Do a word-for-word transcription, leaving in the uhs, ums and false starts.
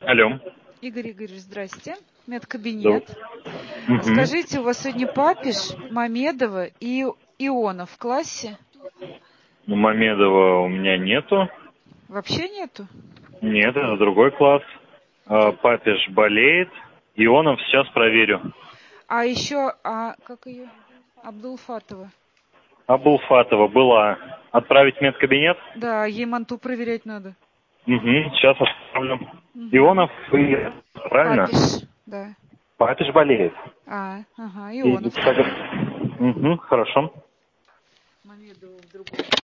Алло. Игорь Игоревич, здрасте. Медкабинет. Мгм. Скажите, у вас сегодня Папиш, Мамедова и Ионов в классе? Ну, Мамедова у меня нету. Вообще нету? Нет, это другой класс. А, Папиш болеет. Ионов сейчас проверю. А еще, а как ее? Абдулфатова. Абулфатова была. Отправить в медкабинет? Да, ей манту проверять надо. Угу, сейчас отправлю. Мгм. Ионов и... Правильно? Папиш, да. Папиш болеет. А, ага, И, Ионов тогда. Угу, хорошо.